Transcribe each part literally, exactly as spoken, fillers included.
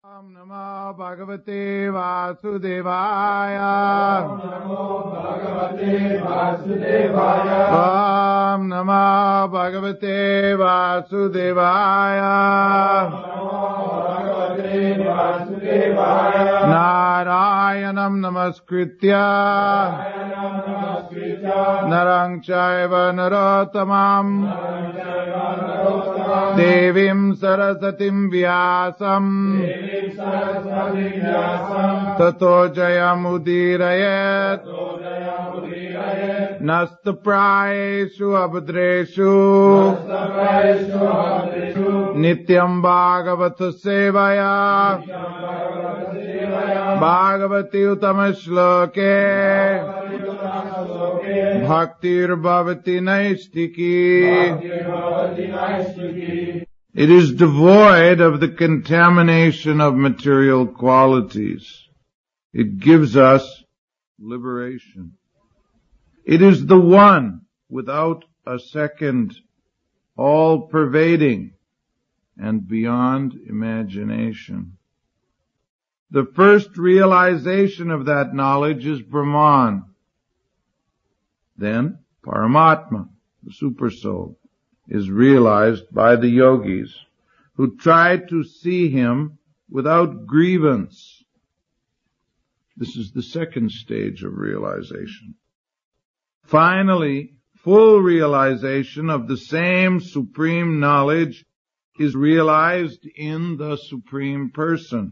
Om Namo Bhagavate Vasudevaya. Om Namo Bhagavate Vasudevaya. Om Namo Bhagavate Vasudevaya. Om Namo Bhagavate Vasudevaya. Narayanam Namaskritya. Narayanam Namaskritya. Narang Chaiva Narottamam. Narang Chaiva Narottamam. Devim Sarasatim Vyasam. Devim Saraswatim Vyasam. Tato Jayamudirayet. Tato Jayamudirayet. Nastaprayeshu abhadreshu. Nastaprayeshu abhadreshu. Nityam Bhagavata Sevaya. Nityam Bhagavata Sevaya. Bhagavati Uttama Shloke. Bhagavati Uttama Shloke. Bhaktir Bhavati Naistiki. Bhaktir Bhavati Naistiki. It is devoid of the contamination of material qualities. It gives us liberation. It is the one without a second, all-pervading and beyond imagination. The first realization of that knowledge is Brahman. Then Paramatma, the Supersoul, is realized by the yogis who try to see him without grievance. This is the second stage of realization. Finally, full realization of the same supreme knowledge is realized in the Supreme Person.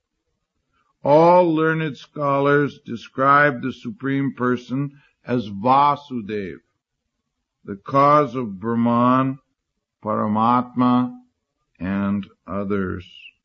All learned scholars describe the Supreme Person as Vasudev, the cause of Brahman, Paramatma, and others.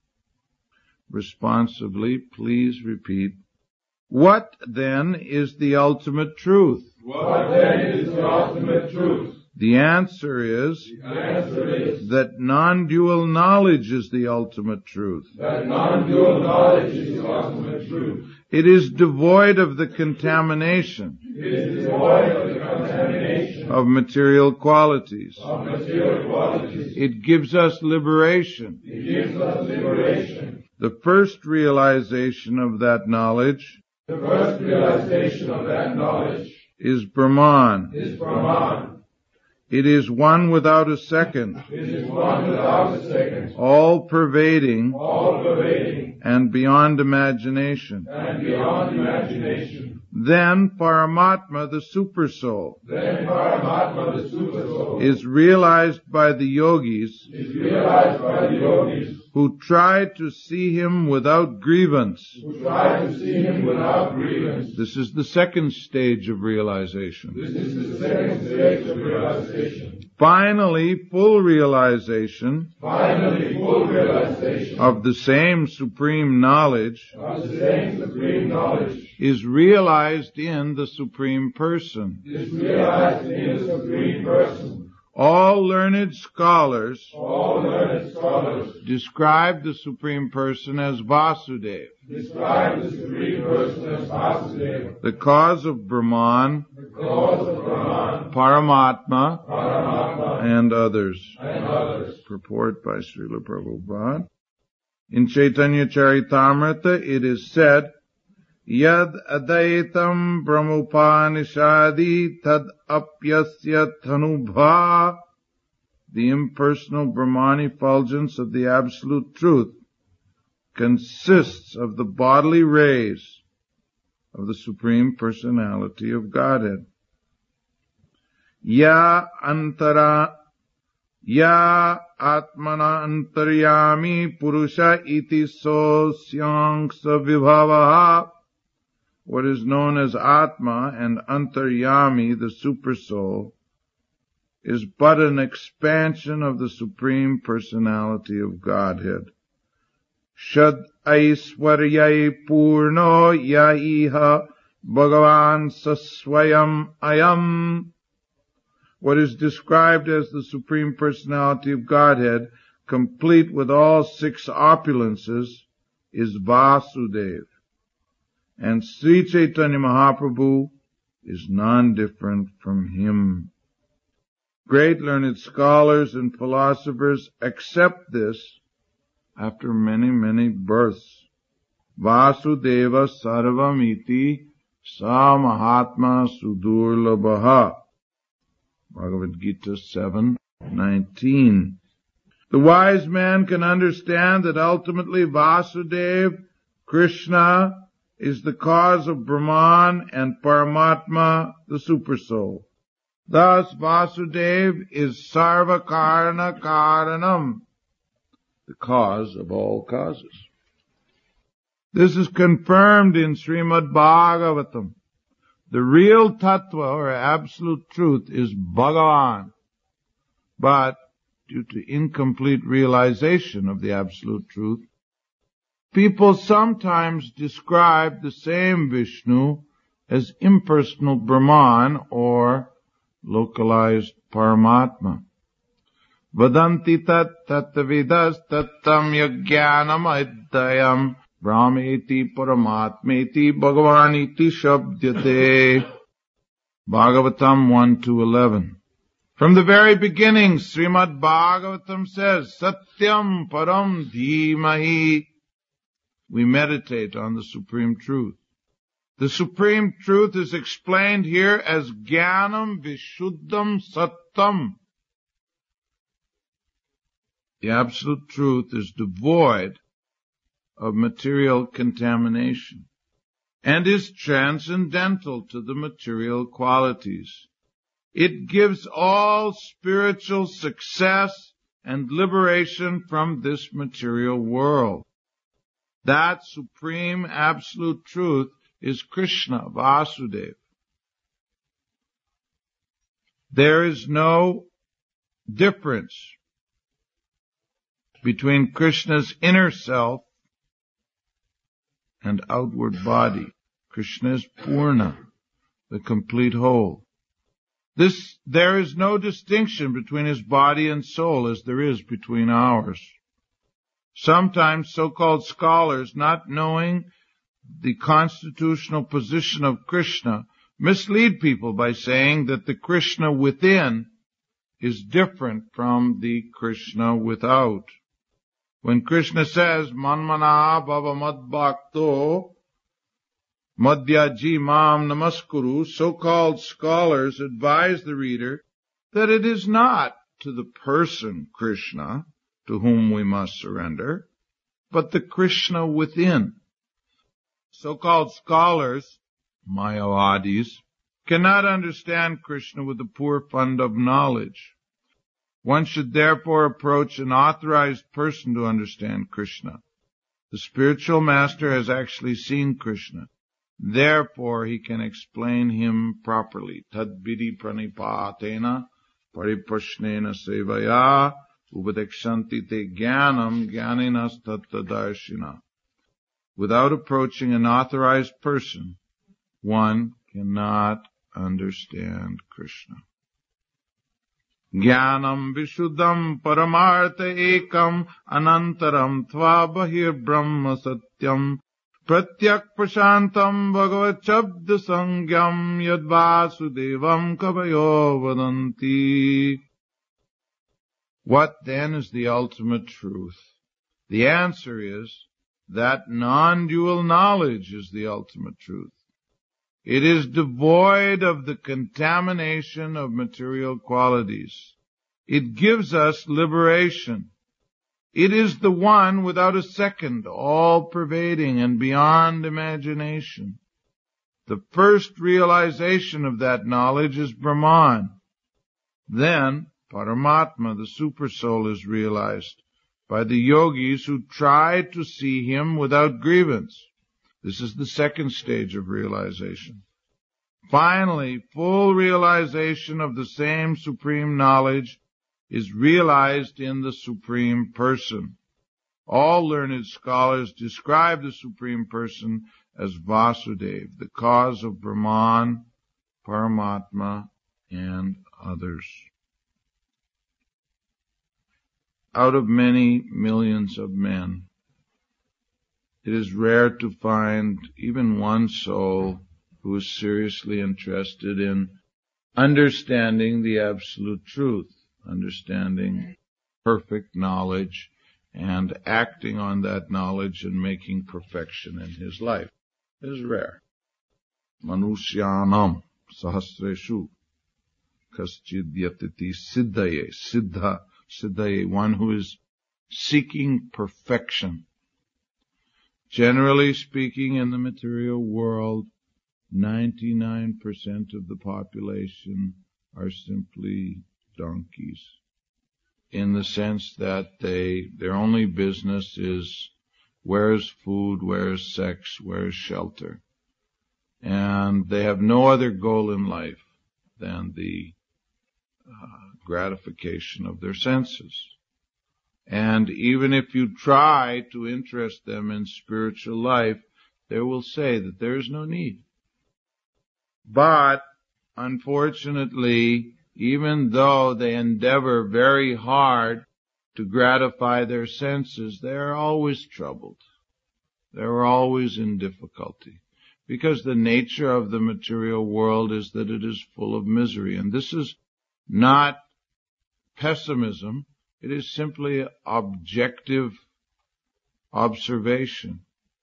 Responsively, please repeat. What then is the ultimate truth? What then is the ultimate truth? The answer is, The answer is that non-dual knowledge is the ultimate truth. that non-dual knowledge is the ultimate truth. It is devoid of the contamination It is devoid of the contamination of material qualities. of material qualities. It gives us liberation. It gives us liberation. The first realization of that knowledge The first realization of that knowledge is Brahman. is Brahman. It is one without a second, It is one without a second, all-pervading all-pervading, and beyond imagination. and beyond imagination. Then Paramatma, the Supersoul, Then Paramatma, the Supersoul, is realized by the yogis is realized by the yogis who try to see him without grievance. who try to see him without grievance. This is the second stage of realization. This is the second stage of realization. Finally, full realization Finally, full realization of the same supreme knowledge of the same supreme knowledge is realized in the Supreme Person. is realized in the Supreme Person. All learned scholars All learned scholars describe the Supreme Person as Vasudev, describe the Supreme Person as Vasudeva, the cause of Brahman, the cause of Brahman, Paramatma, Paramatma, and others. and others. Purport by Srila Prabhupada. In Chaitanya Charitamrita it is said, Yad adaitam brahmopanishadi tad apyasya tanubha. The impersonal Brahman effulgence of the Absolute Truth consists of the bodily rays of the Supreme Personality of Godhead. Ya antara, ya atmana antaryami purusha iti sosyangsa vibhavaha. What is known as Atma and Antaryami, the Supersoul, is but an expansion of the Supreme Personality of Godhead. Shad aiswaryai purno yaiha bhagavan saswayam ayam. What is described as the Supreme Personality of Godhead, complete with all six opulences, is Vasudev. And Sri Chaitanya Mahaprabhu is non-different from him. Great learned scholars and philosophers accept this after many, many births. Vasudeva sarvamiti sa mahatma sudurlabhaha. Bhagavad Gita seven nineteen. The wise man can understand that ultimately Vasudeva, Krishna, is the cause of Brahman and Paramatma, the Supersoul. Thus, Vasudeva is Sarva Karana Karanam, the cause of all causes. This is confirmed in Srimad Bhagavatam. The real tattva, or absolute truth, is Bhagavan. But, due to incomplete realization of the absolute truth, people sometimes describe the same Vishnu as impersonal Brahman or localized Paramatma. Vadanti tat tattavidas tattam yajnanam addayam brahmeti paramatmeti bhagavaniti shabdyate. Bhagavatam one to eleven. From the very beginning, Srimad Bhagavatam says, Satyam Param Dhimahi. We meditate on the Supreme Truth. The Supreme Truth is explained here as Jnanam Vishuddham Sattam. The Absolute Truth is devoid of material contamination and is transcendental to the material qualities. It gives all spiritual success and liberation from this material world. That supreme absolute truth is Krishna, Vasudeva. There is no difference between Krishna's inner self and outward body. Krishna is Purna, the complete whole. This, there is no distinction between his body and soul as there is between ours. Sometimes so-called scholars, not knowing the constitutional position of Krishna, mislead people by saying that the Krishna within is different from the Krishna without. When Krishna says, Manmana bhava madbhakto madhyaji mam namaskuru, so-called scholars advise the reader that it is not to the person Krishna to whom we must surrender, but the Krishna within. So-called scholars, Mayavadis, cannot understand Krishna with a poor fund of knowledge. One should therefore approach an authorized person to understand Krishna. The spiritual master has actually seen Krishna. Therefore, he can explain him properly. Tadvidi pranipatena paripashnena sevaya upadekshanti te jnanam jnaninas tattadarshina. Without approaching an authorized person, one cannot understand Krishna. Jnanam vishuddham paramartha ekam anantaram tva bahir brahma satyam pratyak prashantam bhagavat shabda sangyam yad vasudevam kavayo vadanti. What then is the ultimate truth? The answer is that non-dual knowledge is the ultimate truth. It is devoid of the contamination of material qualities. It gives us liberation. It is the one without a second, all-pervading and beyond imagination. The first realization of that knowledge is Brahman. Then Paramatma, the Supersoul, is realized by the yogis who try to see him without grievance. This is the second stage of realization. Finally, full realization of the same supreme knowledge is realized in the Supreme Person. All learned scholars describe the Supreme Person as Vasudeva, the cause of Brahman, Paramatma, and others. Out of many millions of men, it is rare to find even one soul who is seriously interested in understanding the absolute truth, understanding perfect knowledge and acting on that knowledge and making perfection in his life is rare. Manushyanam sahasreshu kaschid siddhaye. Siddha, siddhaye, one who is seeking perfection. Generally speaking, in the material world, ninety-nine percent of the population are simply donkeys, in the sense that they, their only business is where's food, where's sex, where's shelter. And they have no other goal in life than the uh, gratification of their senses. And even if you try to interest them in spiritual life, they will say that there is no need. But, unfortunately, even though they endeavor very hard to gratify their senses, they are always troubled. They are always in difficulty. Because the nature of the material world is that it is full of misery. And this is not pessimism. It is simply objective observation.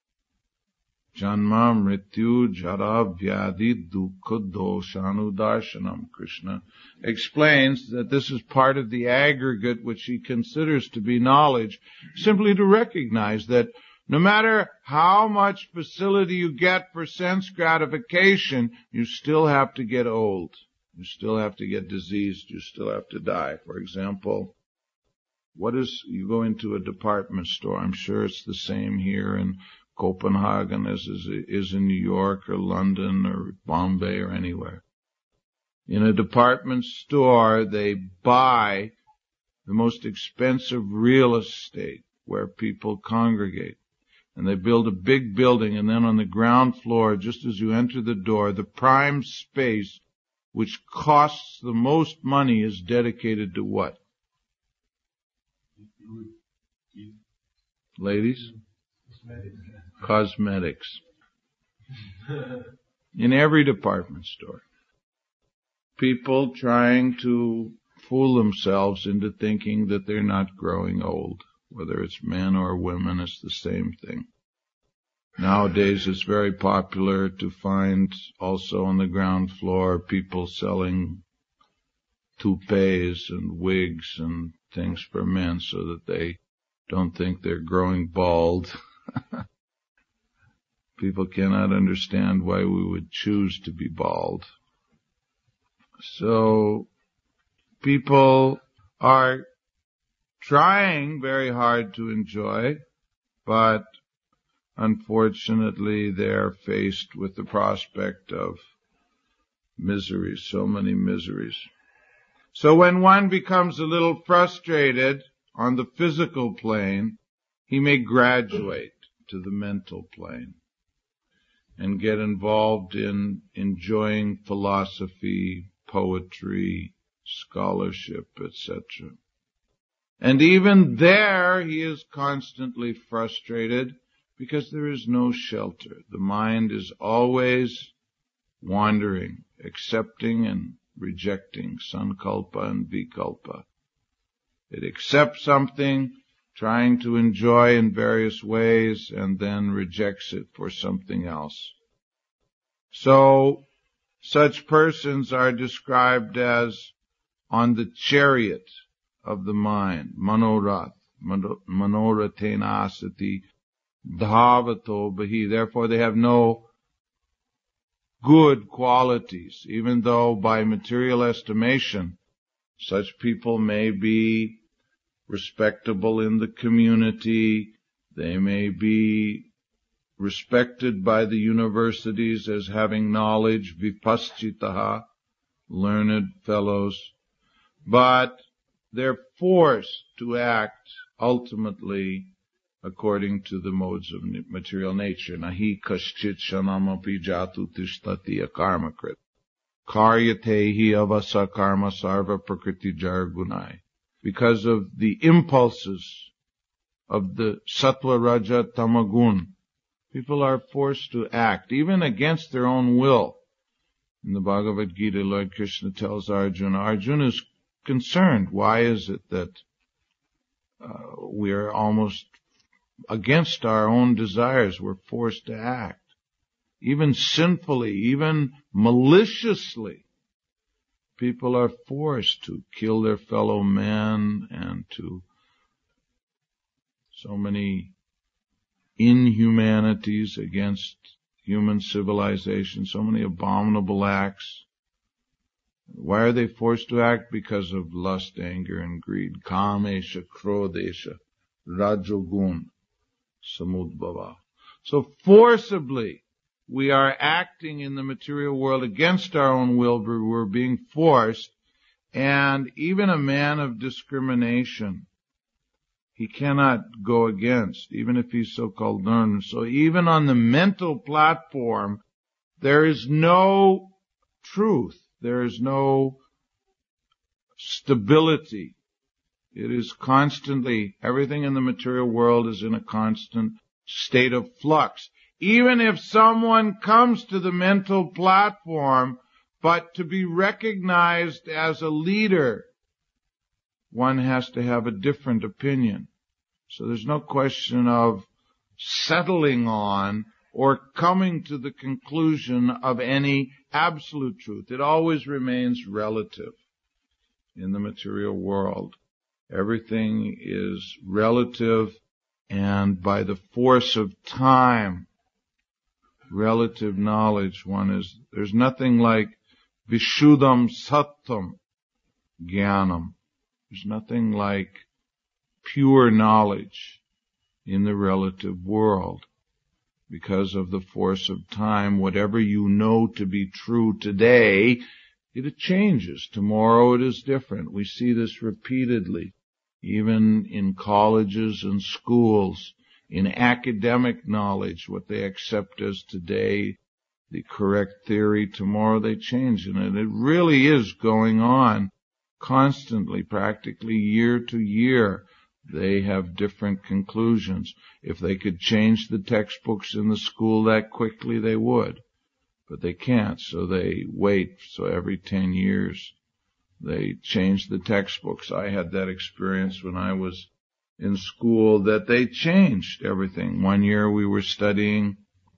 Janma mrityu jara vyadi dukkha doshanu darshanam. Krishna explains that this is part of the aggregate which he considers to be knowledge, simply to recognize that no matter how much facility you get for sense gratification, you still have to get old. You still have to get diseased. You still have to die. For example, what is, you go into a department store, I'm sure it's the same here in Copenhagen as is, is in New York or London or Bombay or anywhere. In a department store, they buy the most expensive real estate where people congregate. And they build a big building, and then on the ground floor, just as you enter the door, the prime space, which costs the most money, is dedicated to what? Ladies? Cosmetics. In every department store. People trying to fool themselves into thinking that they're not growing old. Whether it's men or women, it's the same thing. Nowadays, it's very popular to find also on the ground floor people selling toupees and wigs and things for men so that they don't think they're growing bald. People cannot understand why we would choose to be bald. So, people are trying very hard to enjoy, but unfortunately they're faced with the prospect of miseries, so many miseries. So when one becomes a little frustrated on the physical plane, he may graduate to the mental plane and get involved in enjoying philosophy, poetry, scholarship, et cetera. And even there, he is constantly frustrated because there is no shelter. The mind is always wandering, accepting and rejecting, sankalpa and vikalpa. It accepts something, trying to enjoy in various ways, and then rejects it for something else. So, such persons are described as on the chariot of the mind, manorath, manorathena asati dhavato bahi. Therefore they have no good qualities, even though by material estimation such people may be respectable in the community, they may be respected by the universities as having knowledge, vipaschitaha, learned fellows, but they're forced to act ultimately according to the modes of material nature. Nahi kaschit shanamapi jatu tishtati akarmakrit. Karyatehi avasa karma sarva prakriti jargunai. Because of the impulses of the sattva, raja, tamagun, people are forced to act, even against their own will. In the Bhagavad Gita, Lord Krishna tells Arjuna, Arjuna is concerned. Why is it that uh, we are almost against our own desires. We're forced to act. Even sinfully, even maliciously, people are forced to kill their fellow men and to so many inhumanities against human civilization, so many abominable acts. Why are they forced to act? Because of lust, anger, and greed. Kamesha, krodesha, rajogun, samudbhava. So forcibly, we are acting in the material world against our own will, but we're being forced. And even a man of discrimination, he cannot go against, even if he's so-called learned. So even on the mental platform, there is no truth. There is no stability. It is constantly, everything in the material world is in a constant state of flux. Even if someone comes to the mental platform, but to be recognized as a leader, one has to have a different opinion. So there's no question of settling on or coming to the conclusion of any absolute truth. It always remains relative in the material world. Everything is relative, and by the force of time, relative knowledge, one is, there's nothing like Vishuddham Sattam Jnanam. There's nothing like pure knowledge in the relative world. Because of the force of time, whatever you know to be true today, it changes. Tomorrow it is different. We see this repeatedly, even in colleges and schools, in academic knowledge, what they accept as today the correct theory, tomorrow they change in it. It really is going on constantly, practically year to year. They have different conclusions. If they could change the textbooks in the school that quickly, they would. But they can't, so they wait. So every ten years, they change the textbooks. I had that experience when I was in school, that they changed everything. One year we were studying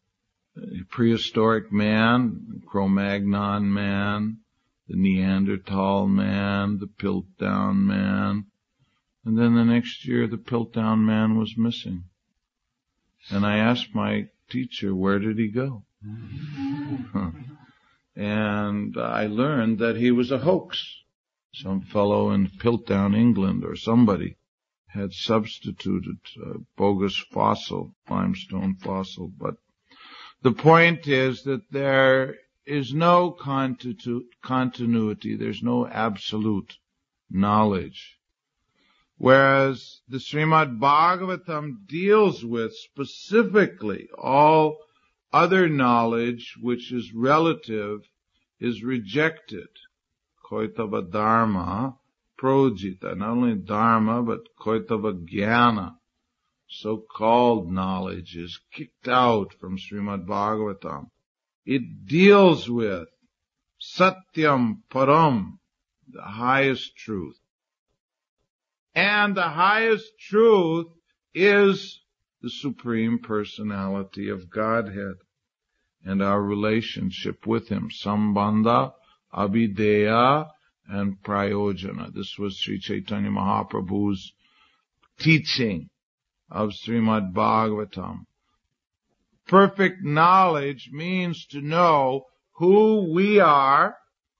prehistoric man, Cro-Magnon man, the Neanderthal man, the Piltdown man. And then the next year, the Piltdown man was missing. And I asked my teacher, where did he go? And I learned that he was a hoax. Some fellow in Piltdown, England, or somebody had substituted a bogus fossil, limestone fossil. But the point is that there is no continu- continuity. There's no absolute knowledge. Whereas the Srimad Bhagavatam deals with specifically all other knowledge which is relative is rejected. Koitava Dharma projita. Not only Dharma, but Koitava Jnana. So-called knowledge is kicked out from Srimad Bhagavatam. It deals with Satyam Param, the highest truth. And the highest truth is the Supreme Personality of Godhead and our relationship with Him. Sambandha, Abhideya, and Prayojana. This was Sri Chaitanya Mahaprabhu's teaching of Srimad Bhagavatam. Perfect knowledge means to know who we are,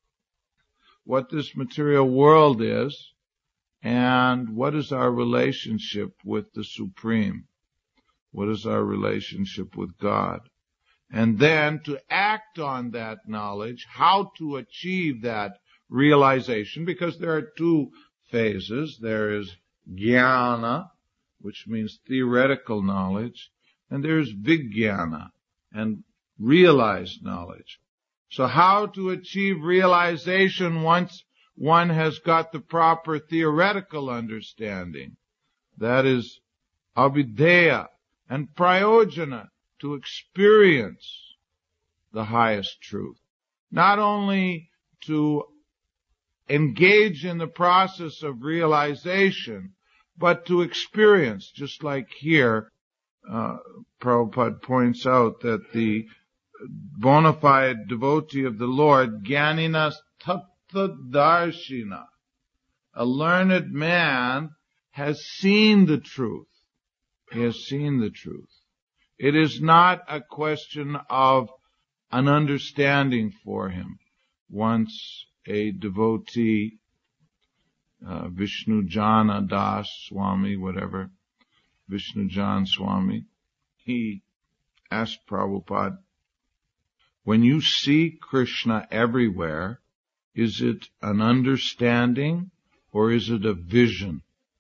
what this material world is, and what is our relationship with the Supreme? What is our relationship with God? And then to act on that knowledge, how to achieve that realization, because there are two phases. There is jnana, which means theoretical knowledge, and there's vijnana, and realized knowledge. So how to achieve realization once one has got the proper theoretical understanding? That is abhideya, and prayojana, to experience the highest truth. Not only to engage in the process of realization, but to experience. Just like here, uh, Prabhupada points out that the bona fide devotee of the Lord, Jnanina Tattva-darshina, a learned man, has seen the truth. He has seen the truth. It is not a question of an understanding for him. Once a devotee, uh, Vishnu Jana Das Swami, whatever, Vishnu Jan Swami, he asked Prabhupada, when you see Krishna everywhere, is it an understanding or is it a vision?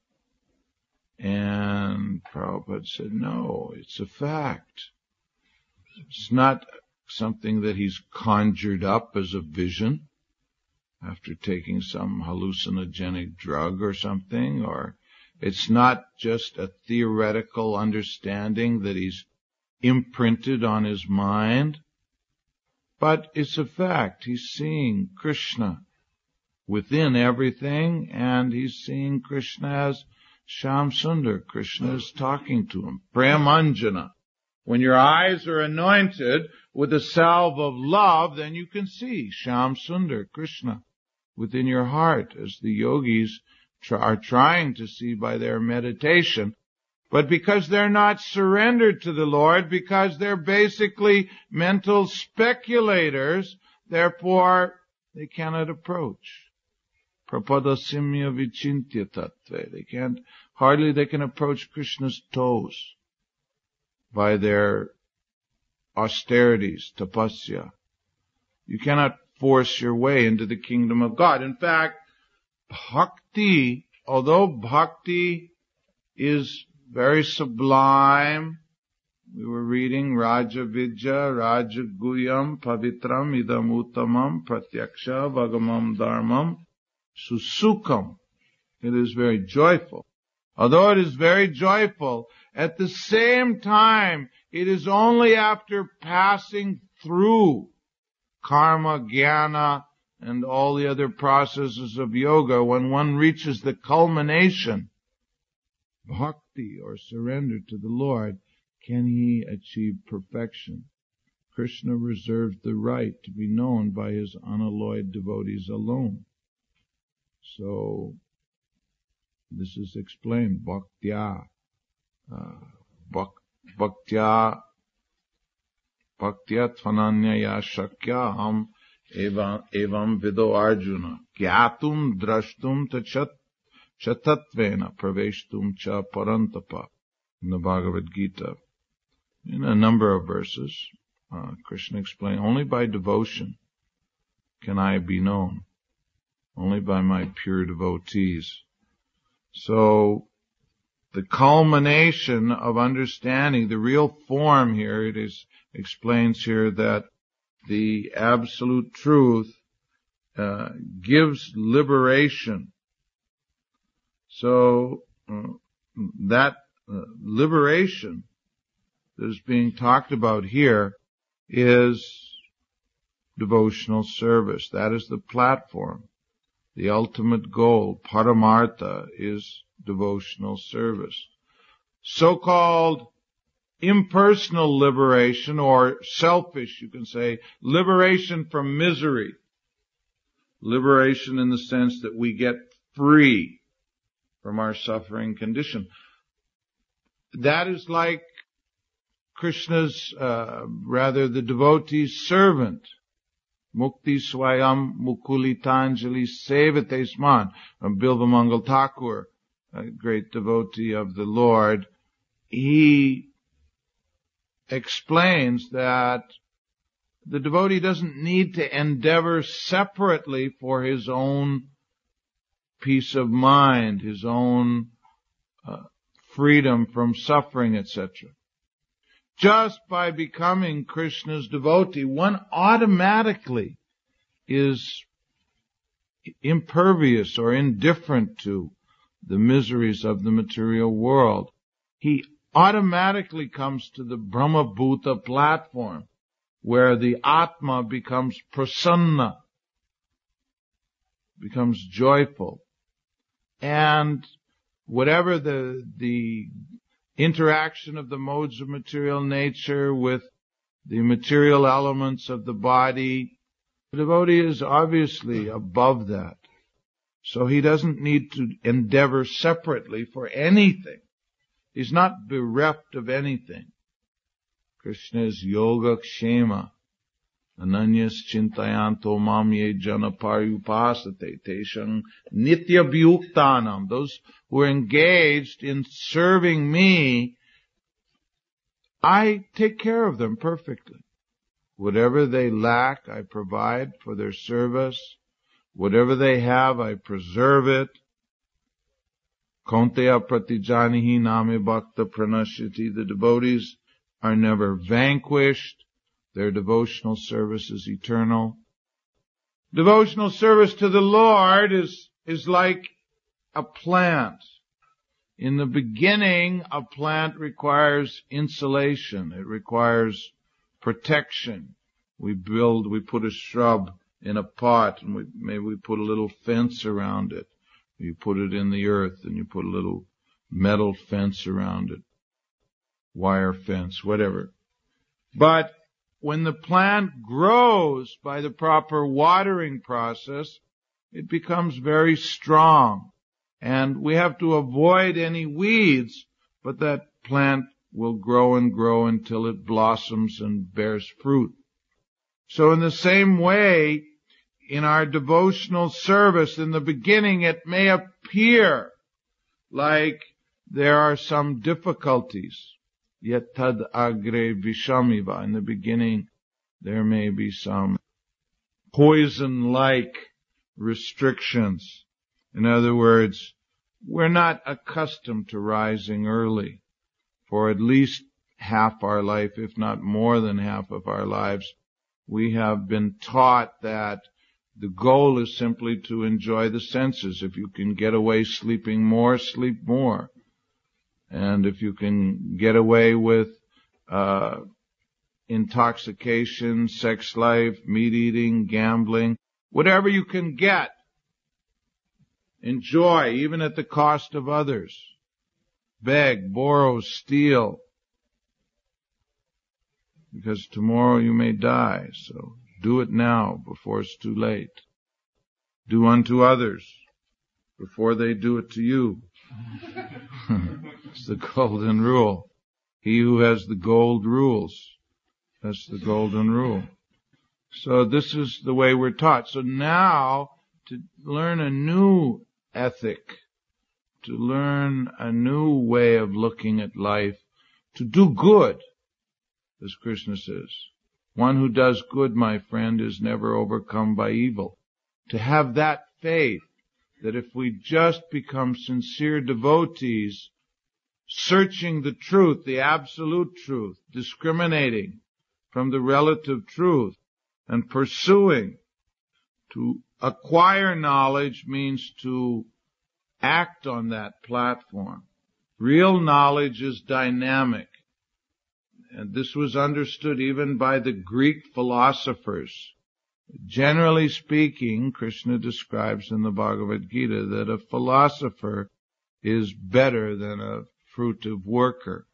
And Prabhupada said, no, it's a fact. It's not something that he's conjured up as a vision after taking some hallucinogenic drug or something, or it's not just a theoretical understanding that he's imprinted on his mind, but it's a fact. He's seeing Krishna within everything, and he's seeing Krishna as Shyam Sundar. Krishna is talking to him. Premanjana. When your eyes are anointed with a salve of love, then you can see Shyam Sundar, Krishna, within your heart, as the yogis tr- are trying to see by their meditation. But because they're not surrendered to the Lord, because they're basically mental speculators, therefore they cannot approach. Prapadasimya vichintya tattve. They can't, hardly they can approach Krishna's toes by their austerities, tapasya. You cannot force your way into the kingdom of God. In fact, bhakti, although bhakti is very sublime, we were reading Raja Vidya, Raja Guyam, Pavitram, Idam Uttamam, Pratyaksha, Vagamam Dharmam, Susukam. It is very joyful. Although it is very joyful, at the same time, it is only after passing through karma, jnana, and all the other processes of yoga, when one reaches the culmination, bhakti, or surrender to the Lord, can he achieve perfection. Krishna reserves the right to be known by his unalloyed devotees alone. So, this is explained, bhaktya, uh, bhak, bhaktya, bhaktya tvananyaya shakya ham evam, evam vido arjuna, gyatum drashtum tachat, chatatvena praveshtum cha parantapa, in the Bhagavad Gita. In a number of verses, uh, Krishna explained, only by devotion can I be known. Only by my pure devotees. So, the culmination of understanding the real form here, it is explains here that the absolute truth uh, gives liberation. So, uh, that uh, liberation that is being talked about here is devotional service. That is the platform. The ultimate goal, paramartha, is devotional service. So-called impersonal liberation, or selfish, you can say, liberation from misery. Liberation in the sense that we get free from our suffering condition. That is like Krishna's, uh, rather the devotee's servant. Mukti Swayam Mukulitanjali Sevate Sman, from Bilva Mangal Thakur, a great devotee of the Lord. He explains that the devotee doesn't need to endeavor separately for his own peace of mind, his own uh, freedom from suffering, et cetera. Just by becoming Krishna's devotee, one automatically is impervious or indifferent to the miseries of the material world. He automatically comes to the Brahma-bhuta platform, where the Atma becomes prasanna, becomes joyful. And whatever the, the interaction of the modes of material nature with the material elements of the body, the devotee is obviously above that. So he doesn't need to endeavor separately for anything. He's not bereft of anything. Krishna is yoga kshema. Ananyas chintayanto mam ye jana paryupasate teshang nitya vyuktanam. Those who are engaged in serving me, I take care of them perfectly. Whatever they lack, I provide for their service. Whatever they have, I preserve it. Konteya pratijanihi name bhakta pranashyati. The devotees are never vanquished. Their devotional service is eternal. Devotional service to the Lord is, is like a plant. In the beginning, a plant requires insulation. It requires protection. We build, we put a shrub in a pot, and we, maybe we put a little fence around it. You put it in the earth, and you put a little metal fence around it. Wire fence, whatever. But when the plant grows by the proper watering process, it becomes very strong. And we have to avoid any weeds, but that plant will grow and grow until it blossoms and bears fruit. So in the same way, in our devotional service, in the beginning it may appear like there are some difficulties. Yet tad agre vishamiva. In the beginning, there may be some poison-like restrictions. In other words, we're not accustomed to rising early. For at least half our life, if not more than half of our lives, we have been taught that the goal is simply to enjoy the senses. If you can get away sleeping more, sleep more. And if you can get away with uh intoxication, sex life, meat eating, gambling, whatever you can get, enjoy, even at the cost of others. Beg, borrow, steal. Because tomorrow you may die, so do it now before it's too late. Do unto others before they do it to you. It's the golden rule. He who has the gold rules. That's the golden rule. So this is the way we're taught. So now, to learn a new ethic, to learn a new way of looking at life, to do good, as Krishna says. One who does good, my friend, is never overcome by evil. To have that faith that if we just become sincere devotees, searching the truth, the absolute truth, discriminating from the relative truth, and pursuing, to acquire knowledge means to act on that platform. Real knowledge is dynamic. And this was understood even by the Greek philosophers. Generally speaking, Krishna describes in the Bhagavad Gita that a philosopher is better than a fruitive worker,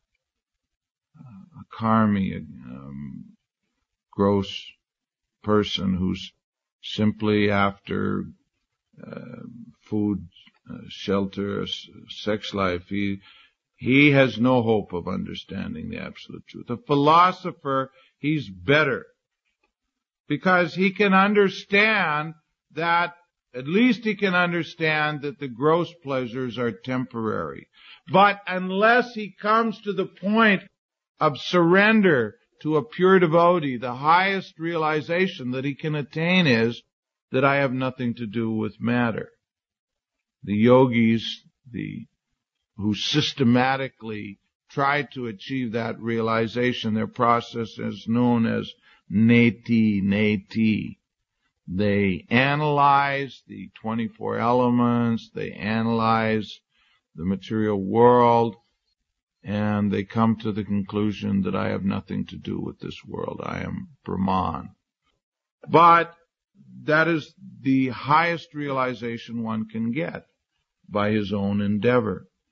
a karmi, a um, gross person who's simply after uh, food, uh, shelter, sex life. He He has no hope of understanding the absolute truth. A philosopher, he's better. Because he can understand that, at least he can understand that the gross pleasures are temporary. But unless he comes to the point of surrender to a pure devotee, the highest realization that he can attain is that I have nothing to do with matter. The yogis, the who systematically try to achieve that realization, their process is known as neti, neti. They analyze the twenty-four elements, they analyze the material world, and they come to the conclusion that I have nothing to do with this world. I am Brahman. But that is the highest realization one can get by his own endeavor.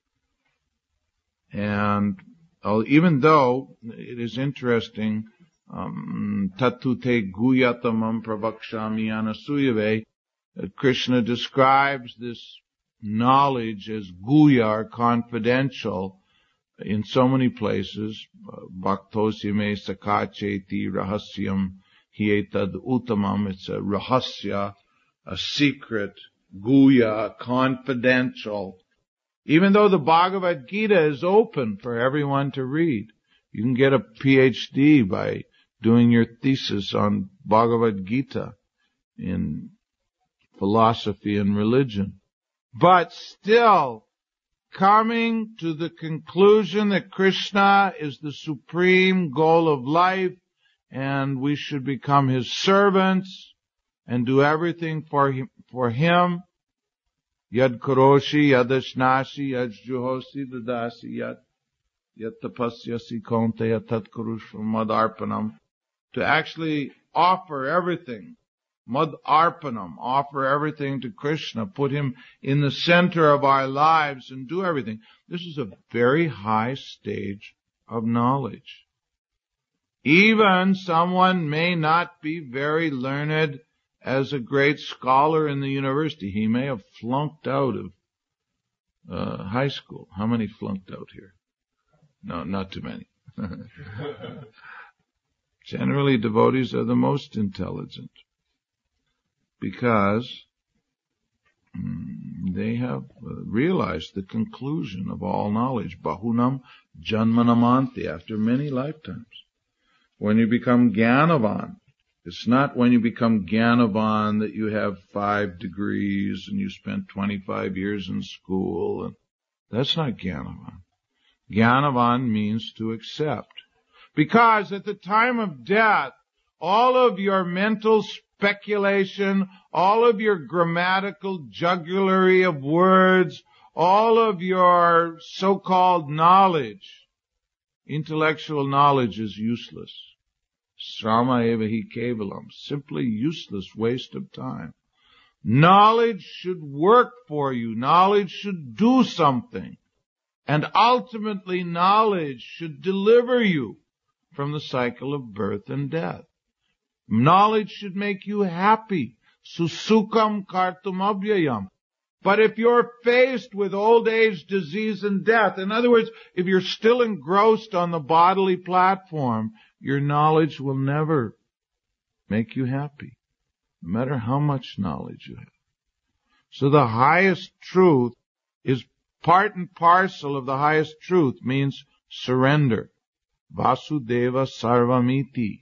And uh, even though it is interesting, um, tatute guyatamam pravakshami anasuyave, uh, Krishna describes this knowledge as guya, or confidential, in so many places. Bhaktosyame sakacheti rahasyam hietad uttamam. It's a rahasya, a secret, guya, confidential. Even though the Bhagavad Gita is open for everyone to read. You can get a P H D by doing your thesis on Bhagavad Gita in philosophy and religion. But still, coming to the conclusion that Krishna is the supreme goal of life and we should become His servants and do everything for Him, for Him. Yad karoshi, yad ashnasi, yad juhosi, dadasi, yad, yad tapasyasi konte, yad tat karushvam mad arpanam. To actually offer everything. Mad arpanam, offer everything to Krishna, put Him in the center of our lives and do everything. This is a very high stage of knowledge. Even someone may not be very learned as a great scholar in the university. He may have flunked out of uh, high school. How many flunked out here? No, not too many. Generally, devotees are the most intelligent, because mm, they have uh, realized the conclusion of all knowledge. Bahunam janmanamanti, after many lifetimes. When you become Gyanavan, it's not when you become Gyanavan that you have five degrees and you spent twenty-five years in school. And that's not Gyanavan. Gyanavan means to accept. Because at the time of death, all of your mental speculation, all of your grammatical jugglery of words, all of your so-called knowledge, intellectual knowledge, is useless. Srama eva hi kevalam, simply useless waste of time. Knowledge should work for you. Knowledge should do something. And ultimately, knowledge should deliver you from the cycle of birth and death. Knowledge should make you happy. Susukam kartum abhyayam. But if you're faced with old age, disease, and death, in other words, if you're still engrossed on the bodily platform, your knowledge will never make you happy, no matter how much knowledge you have. So the highest truth is part and parcel of the highest truth, means surrender. Vasudeva Sarvamiti.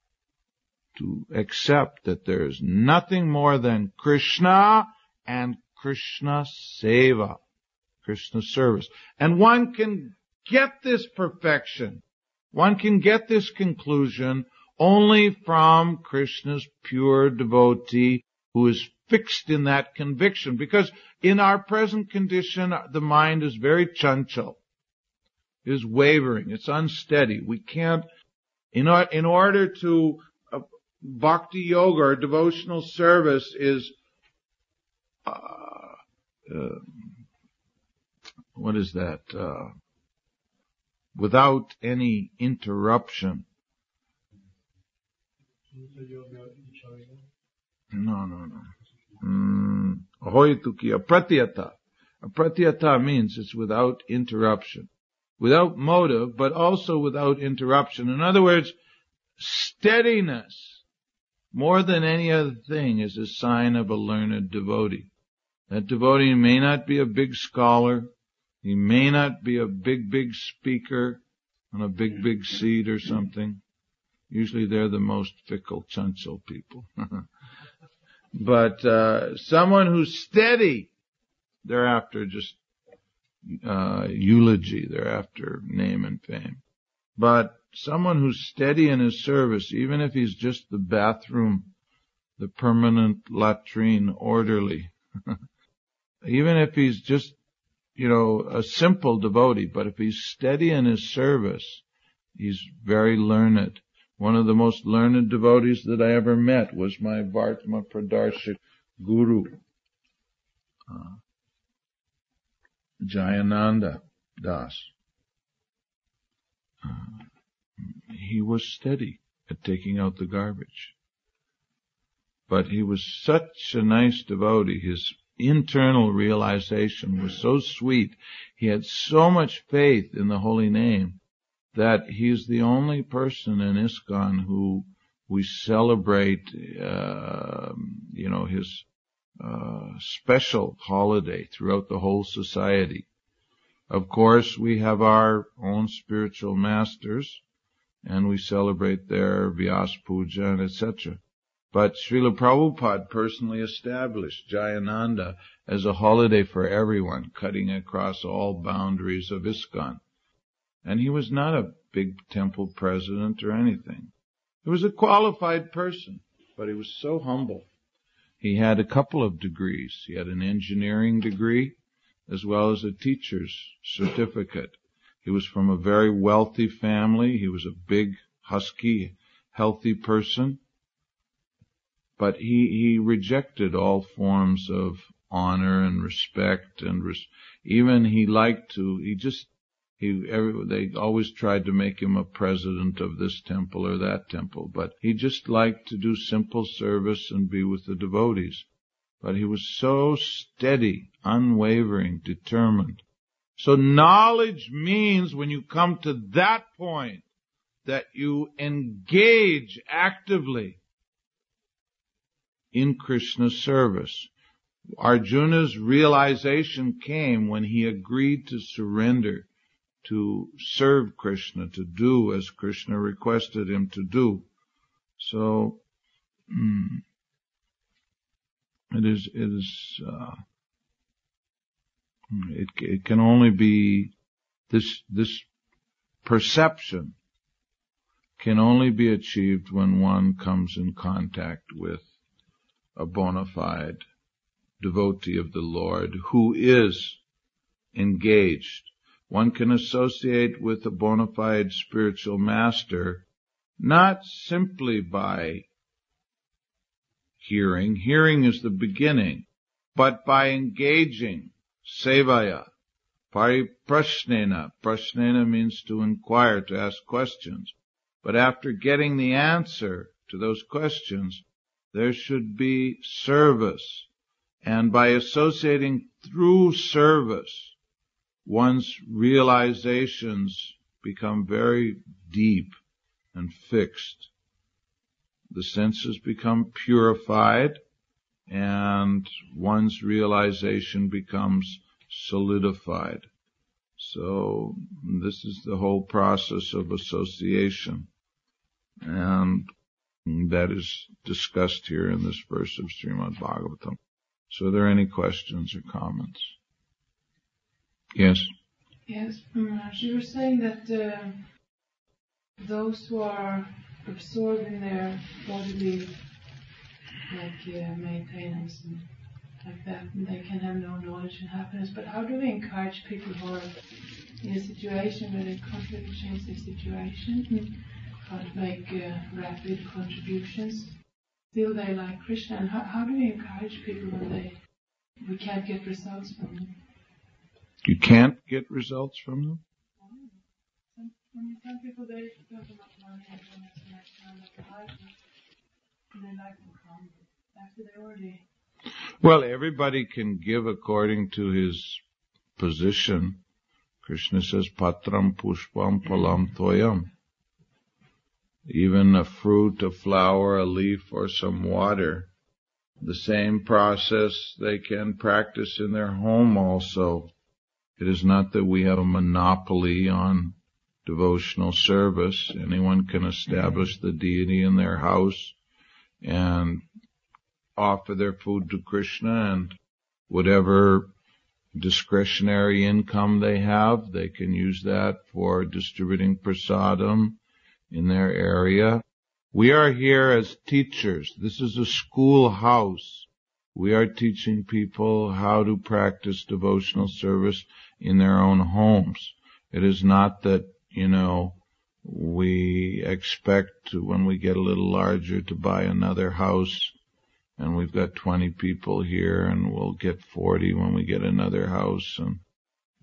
To accept that there is nothing more than Krishna and Krishna Seva, Krishna service. And one can get this perfection, one can get this conclusion only from Krishna's pure devotee who is fixed in that conviction. Because in our present condition, the mind is very chanchal, is wavering, it's unsteady. We can't, in, or, in order to, uh, bhakti yoga or devotional service is, uh, uh, what is that, uh, without any interruption. No, no, no. Mm, ahoituki, apratyata. Apratyata means it's without interruption. Without motive, but also without interruption. In other words, steadiness, more than any other thing, is a sign of a learned devotee. That devotee may not be a big scholar. He may not be a big, big speaker on a big, big seat or something. Usually they're the most fickle, chanchal people. But uh someone who's steady, they're after just uh eulogy, they're after name and fame. But someone who's steady in his service, even if he's just the bathroom, the permanent latrine orderly, even if he's just, you know, a simple devotee, but if he's steady in his service, he's very learned. One of the most learned devotees that I ever met was my Vartma Pradarshik guru, uh, Jayananda Das. uh, he was steady at taking out the garbage. But he was such a nice devotee. His internal realization was so sweet. He had so much faith in the holy name that he's the only person in ISKCON who we celebrate, uh, you know, his uh, special holiday throughout the whole society. Of course, we have our own spiritual masters, and we celebrate their Vyas Puja and et cetera. But Srila Prabhupada personally established Jayananda as a holiday for everyone, cutting across all boundaries of ISKCON. And he was not a big temple president or anything. He was a qualified person, but he was so humble. He had a couple of degrees. He had an engineering degree as well as a teacher's certificate. He was from a very wealthy family. He was a big, husky, healthy person. But he, he rejected all forms of honor and respect and res- even he liked to, he just, he, every, they always tried to make him a president of this temple or that temple, but he just liked to do simple service and be with the devotees. But he was so steady, unwavering, determined. So knowledge means when you come to that point that you engage actively in Krishna's service. Arjuna's realization came when he agreed to surrender, to serve Krishna, to do as Krishna requested him to do. So, mm, it is, it is, uh, it, it can only be, this, this perception can only be achieved when one comes in contact with a bona fide devotee of the Lord who is engaged. One can associate with a bona fide spiritual master not simply by hearing. Hearing is the beginning, but by engaging. Sevaya. Pariprashnena. Prashnena means to inquire, to ask questions. But after getting the answer to those questions, there should be service. And by associating through service, one's realizations become very deep and fixed. The senses become purified, and one's realization becomes solidified. So this is the whole process of association. And that is discussed here in this verse of Srimad Bhagavatam. So are there any questions or comments? Yes? Yes, Maharaj, you were saying that uh, those who are absorbed in their bodily like uh, maintenance and like that, and they can have no knowledge and happiness. But how do we encourage people who are in a situation where they can't really change their situation, and can't make uh, rapid contributions? Still they like Krishna, and how, how do we encourage people when they we can't get results from them? You can't get results from them? Some, some people, they don't have enough money and don't have so much time at the life, and they like to come after they already... Well, everybody can give according to his position. Krishna says, Patram pushpam palam toyam. Even a fruit, a flower, a leaf, or some water. The same process they can practice in their home also. It is not that we have a monopoly on devotional service. Anyone can establish the deity in their house and offer their food to Krishna, and whatever discretionary income they have, they can use that for distributing prasadam in their area. We are here as teachers. This is a schoolhouse. We are teaching people how to practice devotional service in their own homes. It is not that, you know, we expect to, when we get a little larger, to buy another house, and we've got twenty people here, and we'll get forty when we get another house. And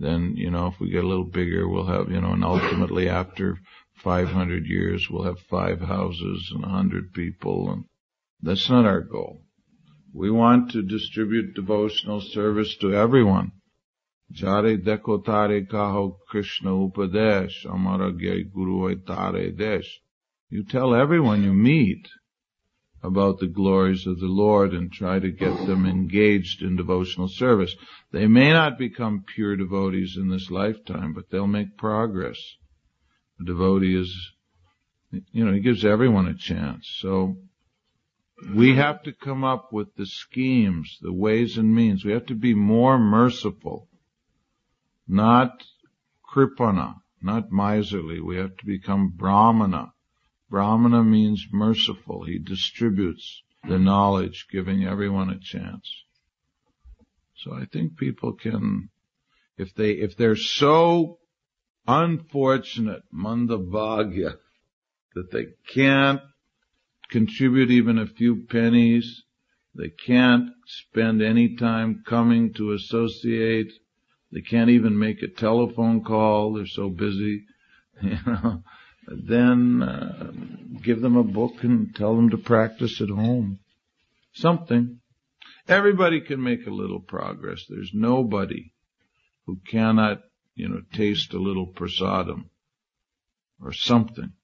Then, you know, if we get a little bigger, we'll have, you know, and ultimately after five hundred years, we'll have five houses and a hundred people, and that's not our goal. We want to distribute devotional service to everyone. Jare dekho tare kaho Krishna upadesh, amara gay guru tare desh. You tell everyone you meet about the glories of the Lord and try to get them engaged in devotional service. They may not become pure devotees in this lifetime, but they'll make progress. A devotee is, you know, he gives everyone a chance. So we have to come up with the schemes, the ways and means. We have to be more merciful, not kripana, not miserly. We have to become brahmana. Brahmana means merciful. He distributes the knowledge, giving everyone a chance. So I think people can, if they, if they're so unfortunate, mandavagya, that they can't contribute even a few pennies, they can't spend any time coming to associate, they can't even make a telephone call, they're so busy, you know, then uh, give them a book and tell them to practice at home. Something. Everybody can make a little progress. There's nobody who cannot, you know, taste a little prasadam or something.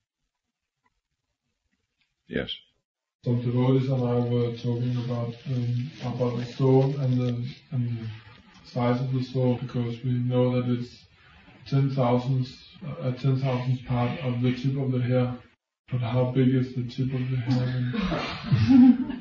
Yes. Some devotees and I were talking about um, about the soul and the and the size of the soul, because we know that it's ten thousandths, a ten thousandth part of the tip of the hair. But how big is the tip of the hair?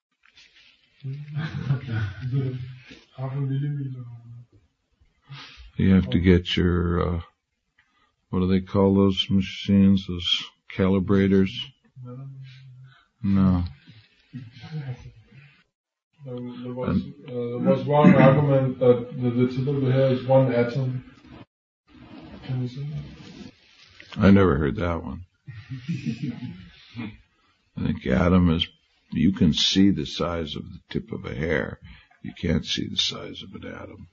Half a millimeter. You have to get your, uh, what do they call those machines? Those calibrators? No. There, there, was, uh, there was one argument that the, the tip of the hair is one atom. Can you say that? I never heard that one. I think atom is, you can see the size of the tip of a hair. You can't see the size of an atom.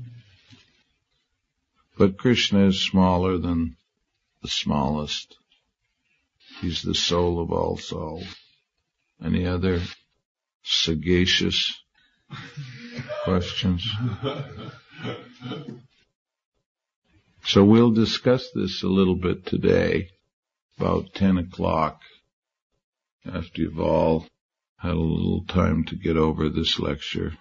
But Krishna is smaller than the smallest. He's the soul of all souls. Any other sagacious questions? So we'll discuss this a little bit today, about ten o'clock, after you've all had a little time to get over this lecture.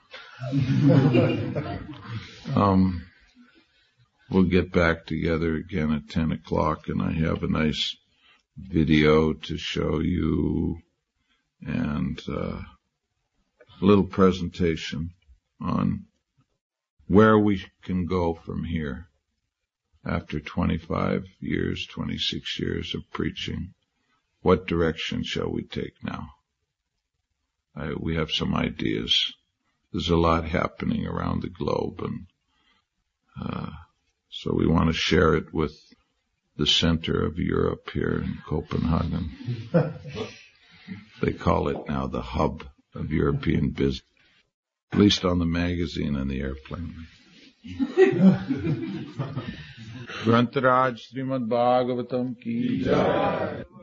um, we'll get back together again at ten o'clock, and I have a nice video to show you and uh, a little presentation on where we can go from here after twenty-five years, twenty-six years of preaching. What direction shall we take now? I, we have some ideas. There's a lot happening around the globe, and uh, so we want to share it with the center of Europe here in Copenhagen. They call it now the hub of European business, at least on the magazine and the airplane. Grantaraj Srimad Bhagavatam ki jai.